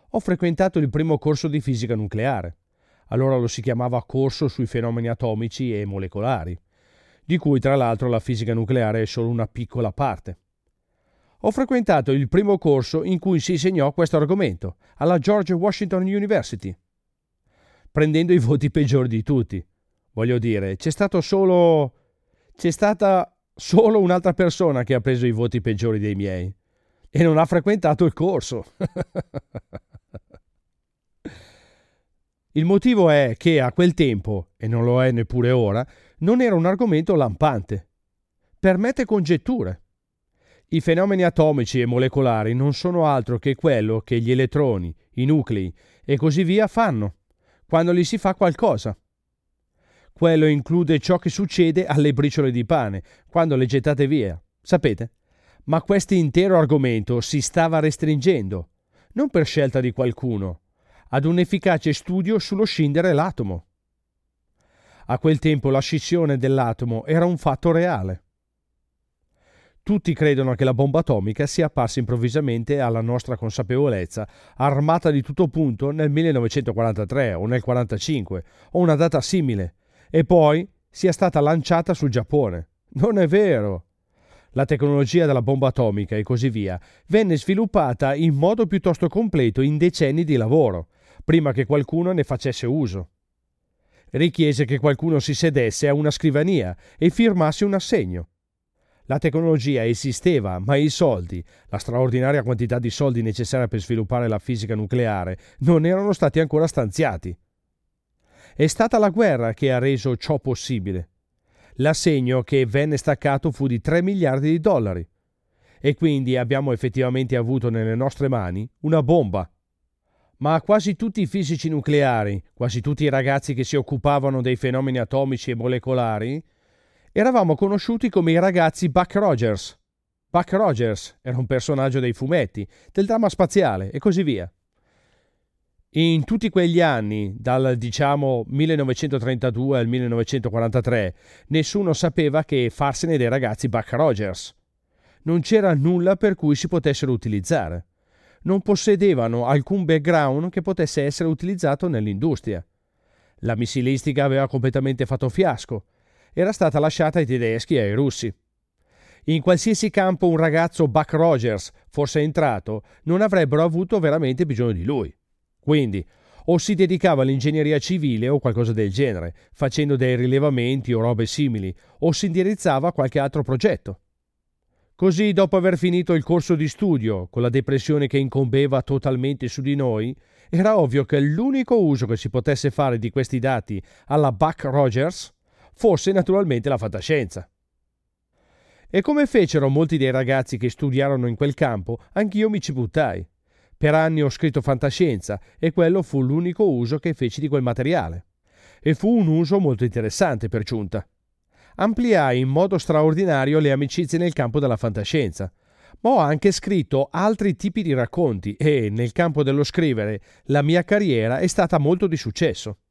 Ho frequentato il primo corso di fisica nucleare. Allora lo si chiamava corso sui fenomeni atomici e molecolari, di cui tra l'altro la fisica nucleare è solo una piccola parte. Ho frequentato il primo corso in cui si insegnò questo argomento, alla George Washington University, prendendo i voti peggiori di tutti. Voglio dire, c'è stata solo un'altra persona che ha preso i voti peggiori dei miei e non ha frequentato il corso. Il motivo è che a quel tempo, e non lo è neppure ora, non era un argomento lampante. Permette congetture. I fenomeni atomici e molecolari non sono altro che quello che gli elettroni, i nuclei e così via fanno, quando gli si fa qualcosa. Quello include ciò che succede alle briciole di pane, quando le gettate via, sapete? Ma questo intero argomento si stava restringendo, non per scelta di qualcuno, ad un efficace studio sullo scindere l'atomo. A quel tempo la scissione dell'atomo era un fatto reale. Tutti credono che la bomba atomica sia apparsa improvvisamente alla nostra consapevolezza, armata di tutto punto nel 1943 o nel 1945 o una data simile, e poi sia stata lanciata sul Giappone. Non è vero! La tecnologia della bomba atomica e così via venne sviluppata in modo piuttosto completo in decenni di lavoro, prima che qualcuno ne facesse uso. Richiese che qualcuno si sedesse a una scrivania e firmasse un assegno. La tecnologia esisteva, ma i soldi, la straordinaria quantità di soldi necessaria per sviluppare la fisica nucleare, non erano stati ancora stanziati. È stata la guerra che ha reso ciò possibile. L'assegno che venne staccato fu di 3 miliardi di dollari. E quindi abbiamo effettivamente avuto nelle nostre mani una bomba. Ma quasi tutti i fisici nucleari, quasi tutti i ragazzi che si occupavano dei fenomeni atomici e molecolari, eravamo conosciuti come i ragazzi Buck Rogers. Buck Rogers era un personaggio dei fumetti, del dramma spaziale e così via. In tutti quegli anni, dal 1932 al 1943, nessuno sapeva che farsene dei ragazzi Buck Rogers. Non c'era nulla per cui si potessero utilizzare. Non possedevano alcun background che potesse essere utilizzato nell'industria. La missilistica aveva completamente fatto fiasco. Era stata lasciata ai tedeschi e ai russi. In qualsiasi campo un ragazzo Buck Rogers fosse entrato, non avrebbero avuto veramente bisogno di lui. Quindi, o si dedicava all'ingegneria civile o qualcosa del genere, facendo dei rilevamenti o robe simili, o si indirizzava a qualche altro progetto. Così, dopo aver finito il corso di studio, con la depressione che incombeva totalmente su di noi, era ovvio che l'unico uso che si potesse fare di questi dati alla Buck Rogers fosse naturalmente la fantascienza. E come fecero molti dei ragazzi che studiarono in quel campo, anch'io mi ci buttai. Per anni ho scritto fantascienza e quello fu l'unico uso che feci di quel materiale. E fu un uso molto interessante per giunta. Ampliai in modo straordinario le amicizie nel campo della fantascienza, ma ho anche scritto altri tipi di racconti e, nel campo dello scrivere, la mia carriera è stata molto di successo.